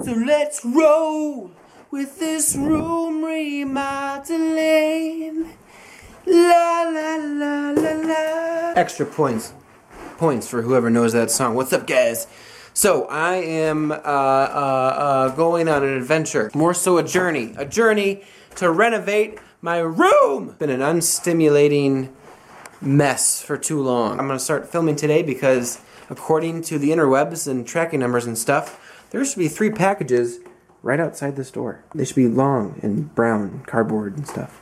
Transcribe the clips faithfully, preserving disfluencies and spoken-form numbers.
So let's roll with this room remodeling. La la la la la. Extra points. Points for whoever knows that song. What's up, guys? So, I am uh, uh, uh, going on an adventure. More so a journey. A journey to renovate my room! Been an unstimulating mess for too long. I'm gonna start filming today because according to the interwebs and tracking numbers and stuff, there should be three packages right outside this door. They should be long and brown, cardboard and stuff.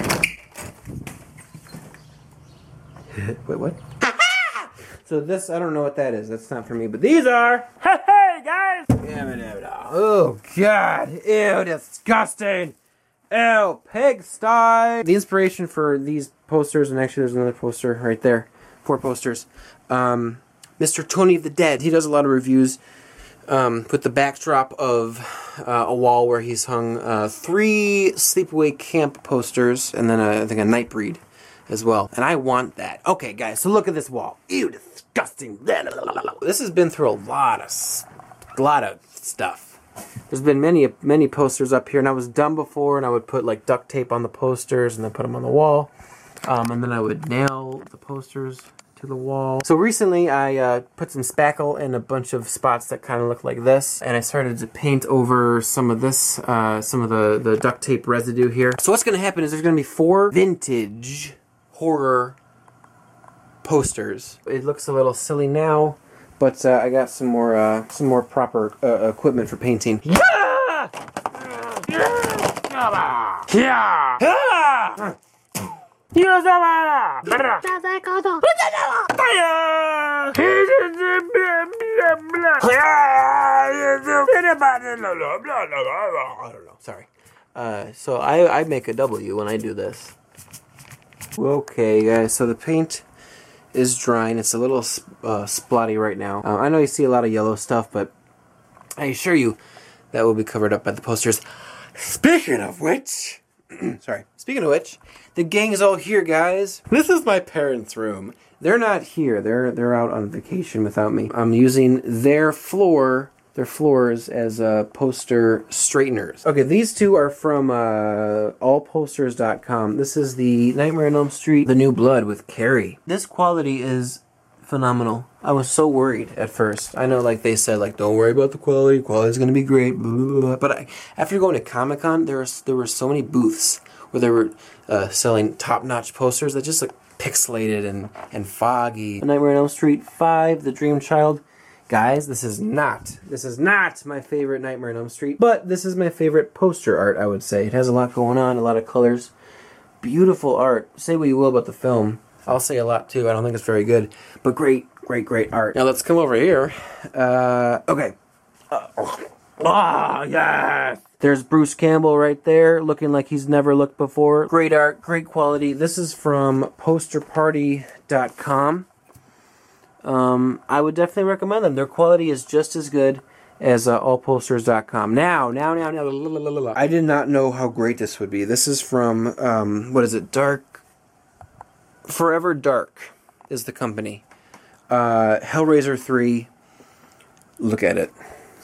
Wait, what? So this, I don't know what that is. That's not for me, but these are. Hey, hey, guys! Oh, God. Ew, disgusting. Ew, pigsty. The inspiration for these posters, and actually there's another poster right there. Four posters. Um, Mister Tony the Dead. He does a lot of reviews um, with the backdrop of uh, a wall where he's hung uh, three Sleepaway Camp posters, and then a, I think a Nightbreed as well. And I want that. Okay, guys, so look at this wall. Ew, disgusting. This has been through a lot of, a lot of stuff. There's been many, many posters up here, and I was dumb before, and I would put like duct tape on the posters and then put them on the wall. Um, and then I would nail the posters to the wall. So recently I uh, put some spackle in a bunch of spots that kind of look like this, and I started to paint over some of this, uh, some of the, the duct tape residue here. So what's going to happen is there's going to be four vintage horror posters. It looks a little silly now, but uh, I got some more uh, some more proper uh, equipment for painting. Yeah! I don't know. Sorry. Uh, so I I make a W when I do this. Okay, guys, so the paint is drying. It's a little uh, splotty right now. Uh, I know you see a lot of yellow stuff, but I assure you that will be covered up by the posters. Speaking of which, sorry, speaking of which, the gang is all here, guys. This is my parents' room. They're not here. They're they're out on vacation without me. I'm using their floor. Their floors as uh, poster straighteners. Okay, these two are from uh, all posters dot com. This is the Nightmare on Elm Street, The New Blood with Carrie. This quality is phenomenal. I was so worried at first. I know, like they said, like don't worry about the quality. Quality's gonna be great. Blah, blah, blah. But I, after going to Comic-Con, there was there were so many booths where they were uh, selling top-notch posters that just look pixelated and and foggy. Nightmare on Elm Street five, The Dream Child. Guys, this is not, this is not my favorite Nightmare on Elm Street, but this is my favorite poster art, I would say. It has a lot going on, a lot of colors. Beautiful art. Say what you will about the film. I'll say a lot, too. I don't think it's very good, but great, great, great art. Now, let's come over here. Uh, okay. Uh, ah, yes! There's Bruce Campbell right there, looking like he's never looked before. Great art, great quality. This is from poster party dot com. Um, I would definitely recommend them. Their quality is just as good as uh, all posters dot com. Now, now, now, now, la, la, la, la. I did not know how great this would be. This is from, um, what is it, Dark? Forever Dark is the company. Uh, Hellraiser three. Look at it.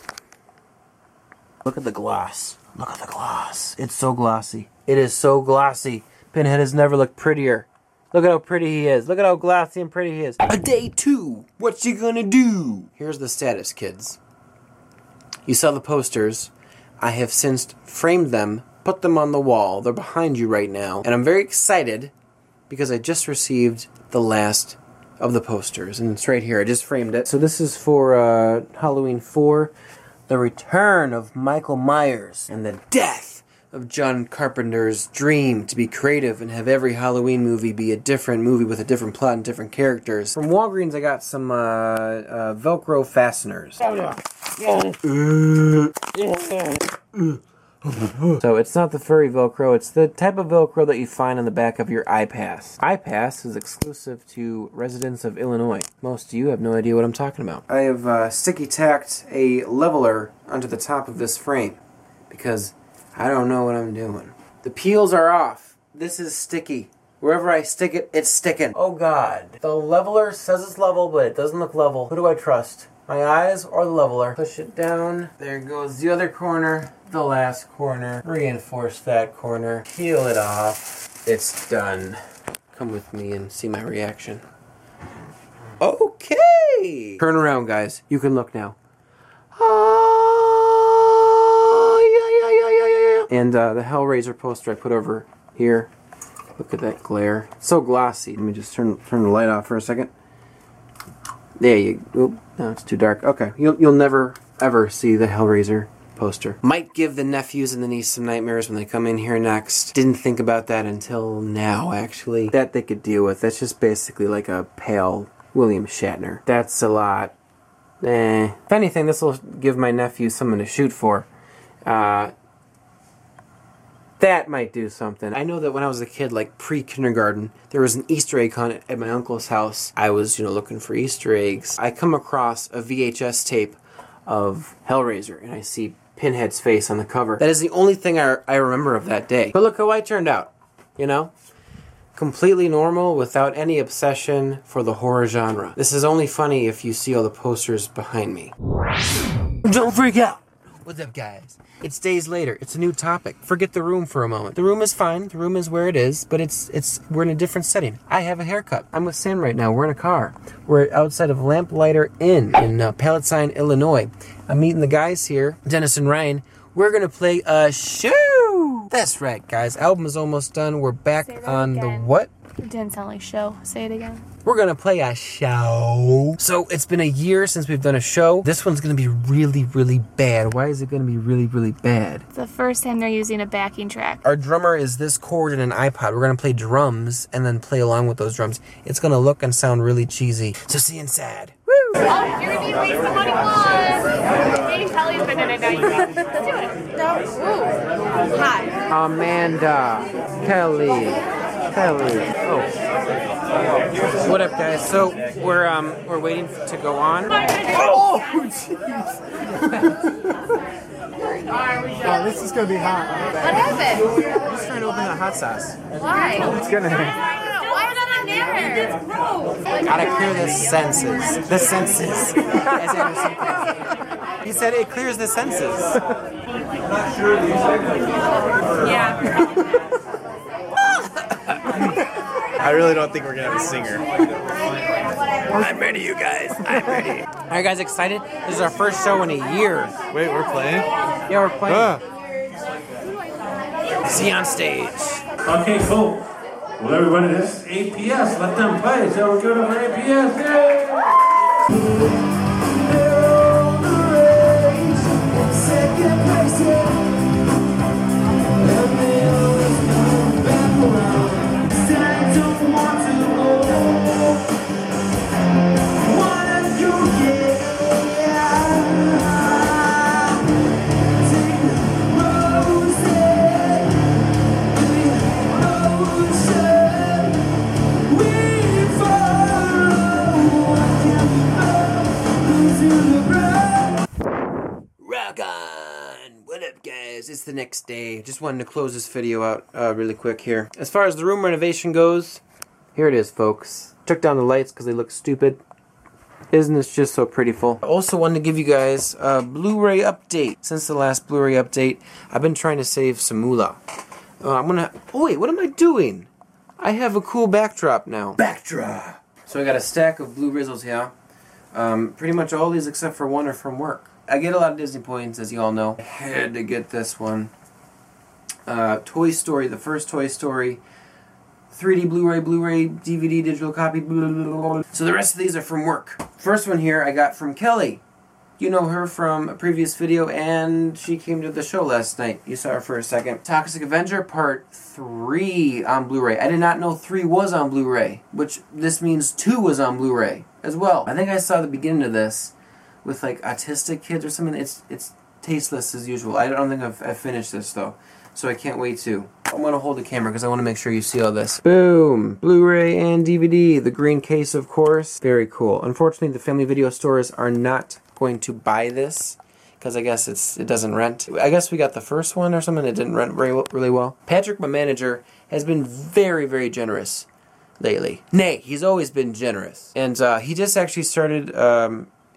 Look at the gloss. Look at the gloss. It's so glossy. It is so glossy. Pinhead has never looked prettier. Look at how pretty he is. Look at how glossy and pretty he is. A day two. What's he gonna do? Here's the status, kids. You saw the posters. I have since framed them, put them on the wall. They're behind you right now. And I'm very excited because I just received the last of the posters. And it's right here. I just framed it. So this is for uh, Halloween four. The return of Michael Myers and the death of John Carpenter's dream to be creative and have every Halloween movie be a different movie with a different plot and different characters. From Walgreens, I got some uh, uh, Velcro fasteners. So it's not the furry Velcro, it's the type of Velcro that you find on the back of your iPass. iPass is exclusive to residents of Illinois. Most of you have no idea what I'm talking about. I have uh, sticky tacked a leveler onto the top of this frame because I don't know what I'm doing. The peels are off. This is sticky. Wherever I stick it, it's sticking. Oh God. The leveler says it's level, but it doesn't look level. Who do I trust? my eyes or the leveler. Push it down. There goes the other corner, the last corner. Reinforce that corner. Peel it off. It's done. Come with me and see my reaction. Okay! Turn around, guys. You can look now. Oh, yeah, yeah, yeah, yeah, yeah. And uh, the Hellraiser poster I put over here. Look at that glare. It's so glossy. Let me just turn turn the light off for a second. There you go. Oop, no, it's too dark. Okay. You'll, you'll never, ever see the Hellraiser poster. Might give the nephews and the niece some nightmares when they come in here next. Didn't think about that until now, actually. That they could deal with. That's just basically like a pale William Shatner. That's a lot. Eh. If anything, this will give my nephew something to shoot for. Uh, that might do something. I know that when I was a kid, like pre-kindergarten, there was an Easter egg hunt at my uncle's house. I was, you know, looking for Easter eggs. I come across a V H S tape of Hellraiser, and I see Pinhead's face on the cover. That is the only thing I, I remember of that day. But look how I turned out, you know? Completely normal, without any obsession for the horror genre. This is only funny if you see all the posters behind me. Don't freak out! What's up, guys? It's days later. It's a new topic. Forget the room for a moment. The room is fine. The room is where it is, but it's it's we're in a different setting. I have a haircut. I'm with Sam right now. We're in a car. We're outside of Lamplighter Inn in uh, Palatine, Illinois. I'm meeting the guys here, Dennis and Ryan. We're gonna play a show. That's right, guys. Album is almost done. We're back on again. the what? It didn't sound like show. Say it again. We're gonna play a show. So it's been a year since we've done a show. This one's gonna be really, really bad. Why is it gonna be really, really bad? It's the first time they're using a backing track. Our drummer is this chord in an iPod. We're gonna play drums and then play along with those drums. It's gonna look and sound really cheesy. So see you inside. Woo! Oh, you're gonna be wasting money on. Hey, Kelly's been in it now. You Let's do it. No. Ooh. Hi. Amanda. Kelly. Kelly. Oh. What up, guys? So we're um we're waiting to go on. Oh, jeez. Oh, this is gonna be hot. What happened? I'm just trying to open the hot sauce. Why? It's gonna. Why is that in there? It's gross. Gotta clear the senses. The senses. As Anderson calls it. He said it clears the senses. Yeah. I really don't think we're gonna have a singer. I'm ready, you guys. I'm ready. Are you guys excited? This is our first show in a year. Wait, we're playing? Yeah, we're playing. Ah. See you on stage. Okay, cool. Well, everybody, this is A P S. Let them play. So we're good for A P S. Yay! Rock on! What up, guys? It's the next day. Just wanted to close this video out uh, really quick here. As far as the room renovation goes, here it is, folks. Took down the lights because they look stupid. Isn't this just so prettyful? I also wanted to give you guys a Blu-ray update. Since the last Blu-ray update, I've been trying to save some moolah. Uh, I'm gonna... Oh, wait, what am I doing? I have a cool backdrop now. Backdrop! So I got a stack of Blu-rays here. Um, pretty much all these except for one are from work. I get a lot of Disney points, as you all know. I had to get this one. Uh, Toy Story, the first Toy Story. three D Blu-ray, Blu-ray, D V D, digital copy, blah, blah, blah, blah. So the rest of these are from work. First one here I got from Kelly. You know her from a previous video, and she came to the show last night. You saw her for a second. Toxic Avenger Part three on Blu-ray. I did not know three was on Blu-ray, which this means two was on Blu-ray as well. I think I saw the beginning of this with like autistic kids or something. It's it's tasteless as usual. I don't think I've, I've finished this though, so I can't wait to. I'm going to hold the camera because I want to make sure you see all this. Boom! Blu-ray and D V D. The green case, of course. Very cool. Unfortunately, the family video stores are not going to buy this because I guess it's it doesn't rent. I guess we got the first one or something that didn't rent very really well. Patrick, my manager, has been very, very generous lately. Nay, he's always been generous. And uh, he just actually started um,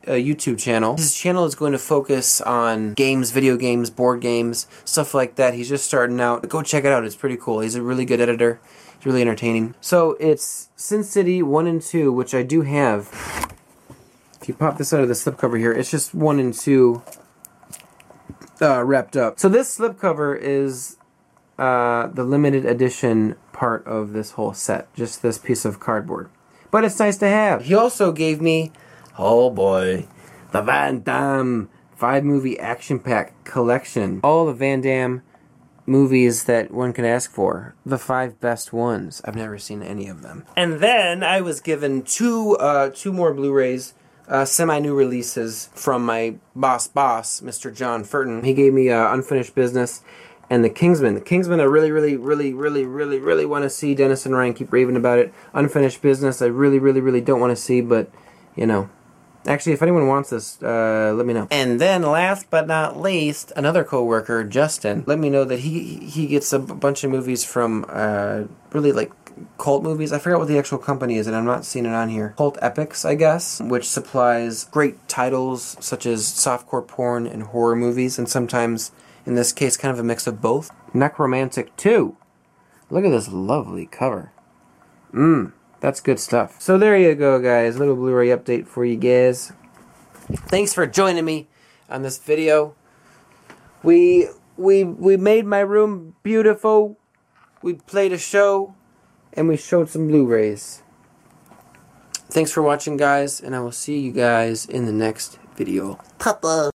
uh, YouTube channel. His channel is going to focus on games, video games, board games, stuff like that. He's just starting out. Go check it out. It's pretty cool. He's a really good editor. He's really entertaining. So it's Sin City one and two, which I do have. If you pop this out of the slipcover here, it's just one and two uh, wrapped up. So this slipcover is uh, the limited edition part of this whole set. Just this piece of cardboard. But it's nice to have. He also gave me, oh boy, the Van Damme five movie action pack collection. All the Van Damme movies that one could ask for. The five best ones. I've never seen any of them. And then I was given two, uh, two more Blu-rays, uh, semi-new releases from my boss boss, Mister John Furton. He gave me uh, Unfinished Business and The Kingsman. The Kingsman I really, really, really, really, really, really want to see. Dennis and Ryan keep raving about it. Unfinished Business I really, really, really don't want to see, but, you know. Actually, if anyone wants this, uh, let me know. And then, last but not least, another co-worker, Justin, let me know that he he gets a bunch of movies from, uh, really, like, cult movies. I forgot what the actual company is, and I'm not seeing it on here. Cult Epics, I guess, which supplies great titles, such as softcore porn and horror movies, and sometimes, in this case, kind of a mix of both. Necromantic two. Look at this lovely cover. Mmm. That's good stuff. So there you go, guys. Little Blu-ray update for you guys. Thanks for joining me on this video. We we we made my room beautiful. We played a show, and we showed some Blu-rays. Thanks for watching, guys, and I will see you guys in the next video. Papa.